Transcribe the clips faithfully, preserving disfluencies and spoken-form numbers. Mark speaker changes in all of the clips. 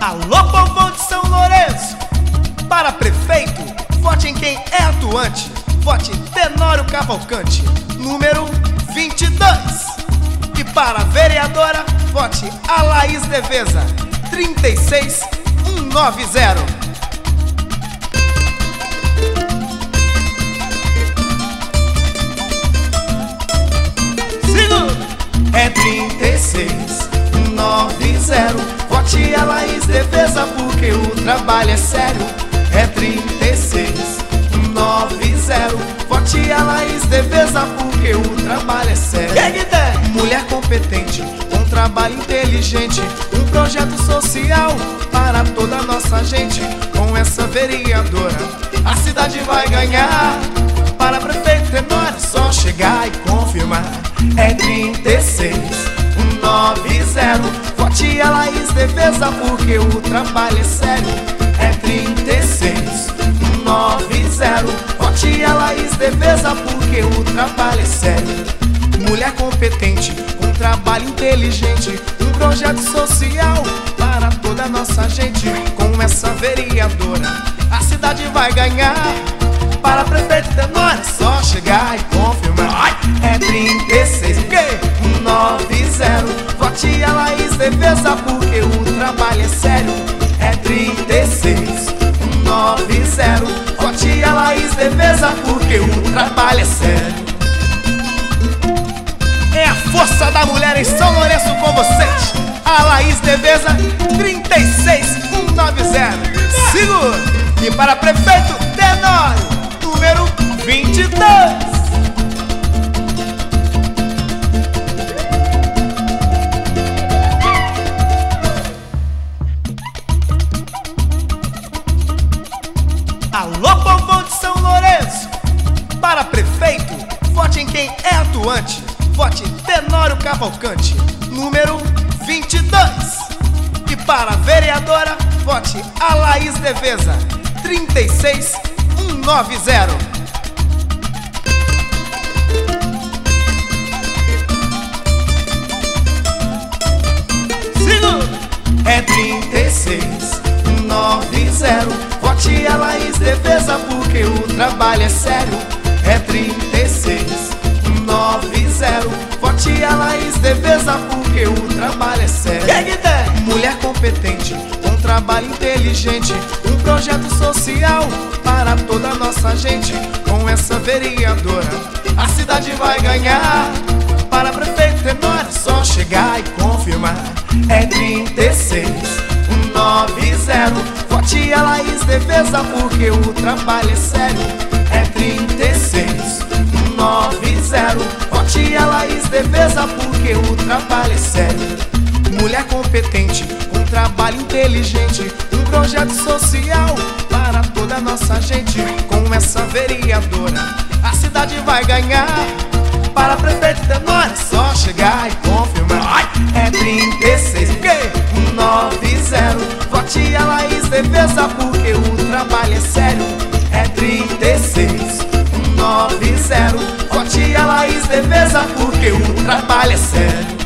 Speaker 1: Alô, povo de São Lourenço! Para prefeito, vote em quem é atuante. Vote Tenório Cavalcante, número vinte e dois. E para vereadora, vote Alaís Deveza, trinta e seis mil cento e noventa. É trinta e seis mil cento e noventa. Vote Alaís Deveza porque o trabalho é sério. É trinta e seis mil cento e noventa. Vote Alaís Deveza porque o trabalho é sério. Que que tem? Mulher competente, com trabalho inteligente, um projeto social para toda a nossa gente. Com essa vereadora, a cidade vai ganhar. Para prefeito Tenório, é só chegar e confirmar. É trinta e seis mil cento e noventa. Vote Alaís Deveza porque o trabalho é sério. É trinta e seis mil cento e noventa. Vote Alaís Deveza porque o trabalho é sério. Mulher competente, um trabalho inteligente, um projeto social para toda a nossa gente. Com essa vereadora, a cidade vai ganhar. Para prefeito Tenório, é só chegar e confirmar. É trinta e seis mil cento e noventa. Vote Alaís Deveza porque o trabalho é sério. É trinta e seis mil cento e noventa. Vote Alaís Deveza porque o trabalho é sério. É a força da mulher em São Lourenço com vocês. Alaís Deveza, trinta e seis mil cento e noventa. Segura! E para prefeito Tenório, número vinte e dois. Alô, povo de São Lourenço! Para prefeito, vote em quem é atuante. Vote Tenório Cavalcante, número vinte e dois. E para vereadora, vote Alaís Deveza, trinta e seis mil cento e noventa. É trinta e seis mil cento e noventa. Vote Alaís Deveza porque o trabalho é sério. É trinta e seis mil cento e noventa. Vote Alaís Deveza porque o trabalho é sério. Que que tem? Mulher competente, com trabalho inteligente, um projeto social para toda a nossa gente. Com essa vereadora, a cidade vai ganhar. Para prefeito Tenório, é só chegar e confirmar. É trinta e seis mil cento e noventa. Vote Alaís Deveza porque o trabalho é sério. É trinta e seis mil cento e noventa. Vote Alaís Deveza porque o trabalho é sério. Mulher competente, um trabalho inteligente, um projeto social para toda a nossa gente. Com essa vereadora, a cidade vai ganhar. Para prefeito Tenório, é só chegar e confirmar. É trinta e seis mil cento e noventa. Vote Alaís Deveza porque o trabalho é sério. É trinta e seis mil cento e noventa. Vote Alaís Deveza porque o trabalho é sério.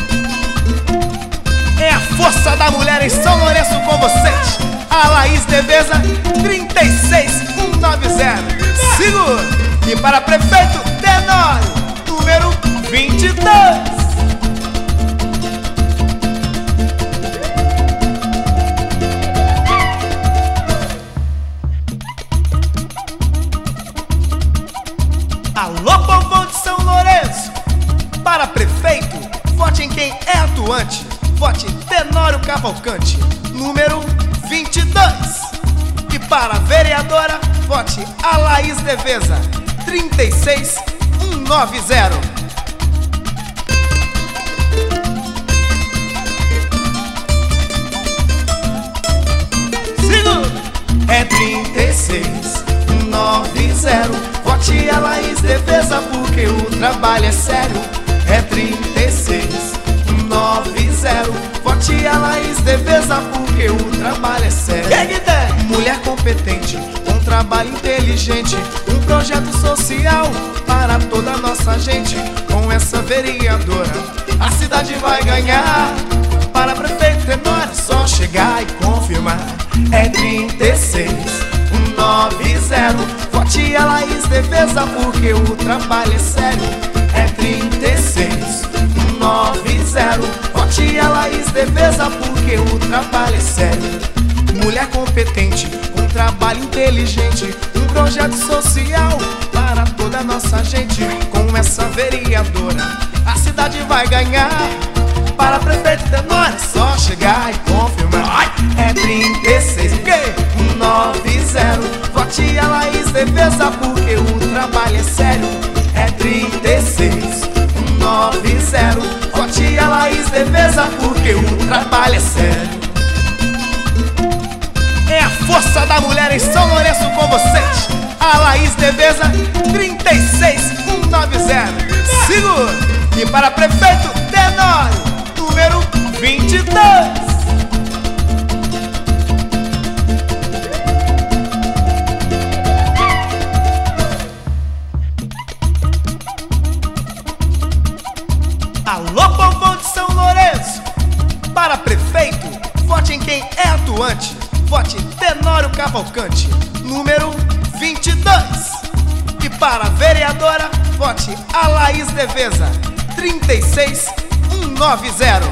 Speaker 1: É a força da mulher em São Lourenço com vocês. Alaís Deveza, trinta e seis mil cento e noventa. Segura! E para prefeito Tenório, número vinte e dois. Alô, povo de São Lourenço! Para prefeito, vote em quem é atuante. Vote Tenório Cavalcante, número vinte e dois. E para vereadora, vote Alaís Deveza, trinta e seis mil cento e noventa. É trinta e seis mil cento e noventa. Vote Alaís Deveza porque o trabalho é sério. É trinta e seis mil cento e noventa. Vote Alaís Deveza porque o trabalho é sério. Que que tem? Mulher competente, com trabalho inteligente, um projeto social para toda a nossa gente. Com essa vereadora, a cidade vai ganhar. Para prefeito Tenório, é só chegar e com vote a Laís Deveza porque o trabalho é sério. É trinta e seis, noventa. Vote a Laís Deveza porque o trabalho é sério. Mulher competente, um trabalho inteligente, um projeto social para toda a nossa gente. Com essa vereadora, a cidade vai ganhar. Para prefeito Tenório, é só chegar e confirmar. É trinta e seis, noventa. Vote a Laís Deveza porque o trabalho é sério. É trinta e seis, noventa. Vote a Laís Deveza porque o trabalho é sério. É a força da mulher em São Lourenço com vocês. A Laís Deveza, trinta e seis, cento e noventa. Segura! E para prefeito Tenório, número vinte e dois. Alô, povo de São Lourenço! Para prefeito, vote em quem é atuante. Vote Tenório Cavalcante, número vinte e dois. E para vereadora, vote a Laís Deveza, trinta e seis, cento e noventa.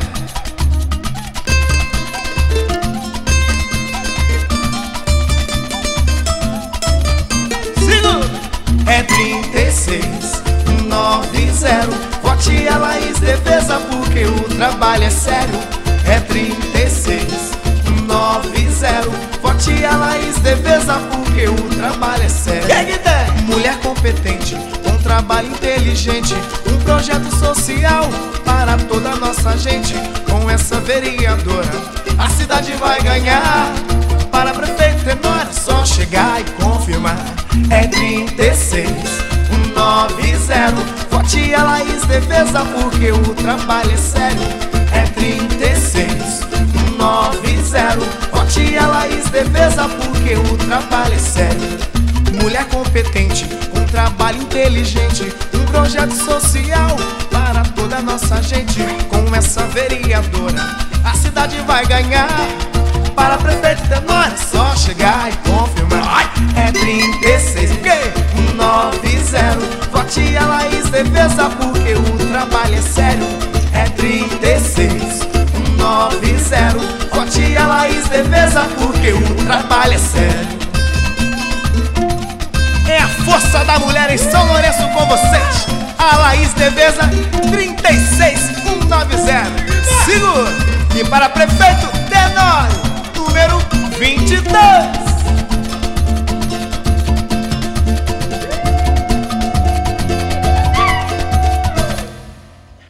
Speaker 1: Segura! É trinta e seis, noventa. Vote a Laís Deveza porque o trabalho é sério. É trinta e seis, noventa. Vote a Laís Deveza porque o trabalho é sério. Que que tem? Mulher competente, um trabalho inteligente, um projeto social para toda a nossa gente. Com essa vereadora, a cidade vai ganhar. Para prefeito Tenório, é só chegar e confirmar. É trinta e seis, noventa. Vote a Laís Deveza porque o trabalho é sério. É trinta e seis, noventa. Vote a Laís Deveza porque o trabalho é sério. Mulher competente, um trabalho inteligente, um projeto social para toda a nossa gente. Com essa vereadora, a cidade vai ganhar. Para prefeito Tenório, é só chegar e confirmar. É trinta e seis, noventa. Vote a Laís Deveza porque o trabalho é sério. É trinta e seis, noventa. Vote a Laís Deveza porque o trabalho é sério. É a força da mulher em São Lourenço com vocês. A Laís Deveza, trinta e seis, cento e noventa. Segura! E para prefeito Tenório, número vinte e dois.